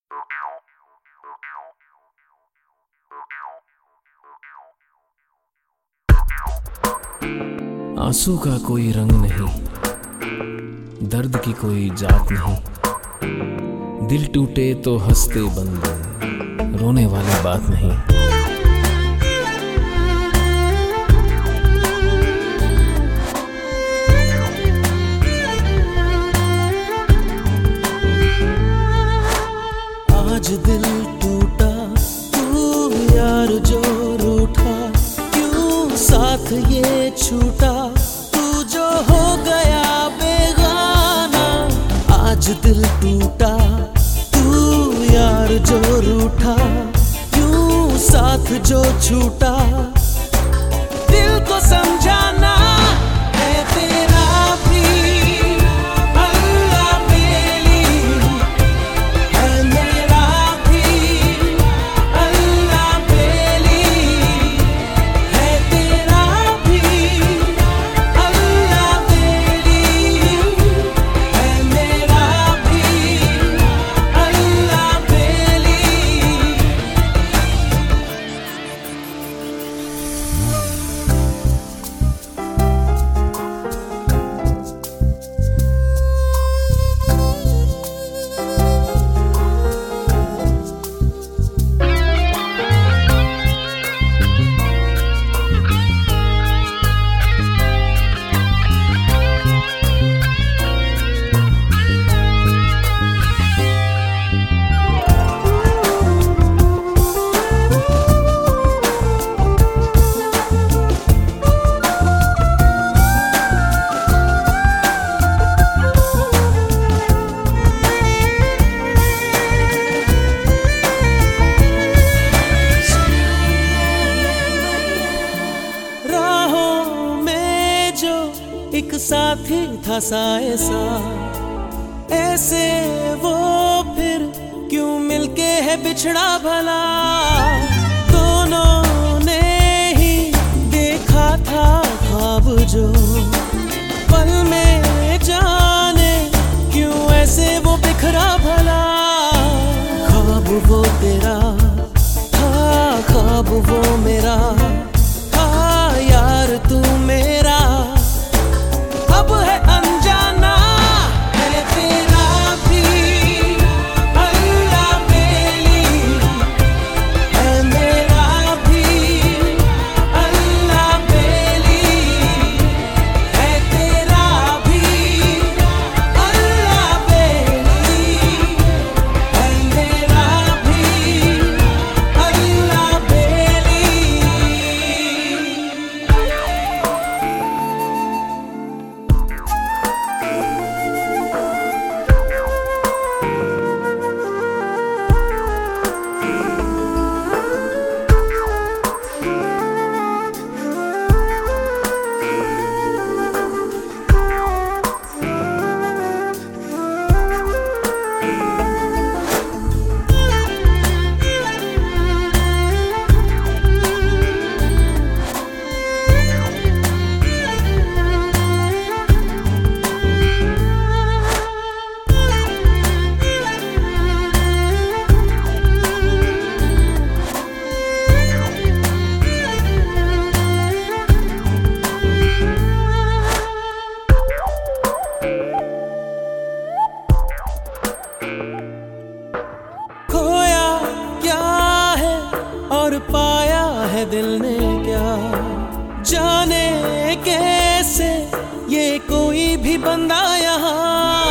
आंसू का कोई रंग नहीं, दर्द की कोई जात नहीं। दिल टूटे तो हंसते बंद, रोने वाली बात नहीं। आज दिल टूटा, तू यार जो रूठा, क्यों साथ ये छूटा, तू जो हो गया बेगाना। आज दिल टूटा, तू यार जो रूठा, क्यों साथ जो छूटा। दिल को समझाना है तेरा भी एक साथी था साए सा, ऐसे वो फिर क्यों मिलके है बिछड़ा भला। दोनों ने ही देखा था ख्वाब जो, पल में जाने क्यों ऐसे वो बिखरा भला। ख्वाब वो तेरा था, ख्वाब वो मेरा था, यार तू मेरा अब है अनजाना। है तेरा भी अल्लाह बेली, है मेरा भी अल्लाह बेली। है तेरा भी अल्लाह बेली, है मेरा भी अल्लाह बेली। खोया क्या है और पाया है दिल ने क्या, जाने कैसे ये कोई भी बंदा यहाँ।